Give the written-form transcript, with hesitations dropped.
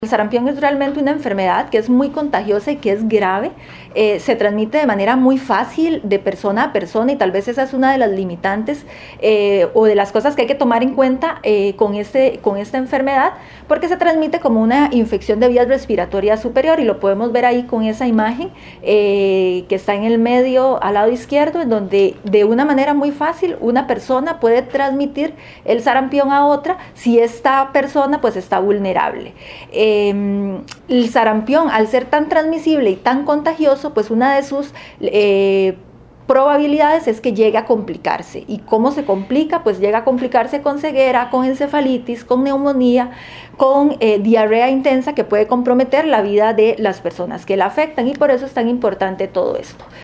El sarampión es realmente una enfermedad que es muy contagiosa y que es grave. Se transmite de manera muy fácil de persona a persona y tal vez esa es una de las limitantes o de las cosas que hay que tomar en cuenta con esta enfermedad, porque se transmite como una infección de vías respiratorias superior y lo podemos ver ahí con esa imagen que está en el medio al lado izquierdo, en donde de una manera muy fácil una persona puede transmitir el sarampión a otra si esta persona pues está vulnerable. El sarampión, al ser tan transmisible y tan contagioso, pues una de sus probabilidades es que llegue a complicarse. ¿Y cómo se complica? Pues llega a complicarse con ceguera, con encefalitis, con neumonía, con diarrea intensa que puede comprometer la vida de las personas que la afectan, y por eso es tan importante todo esto.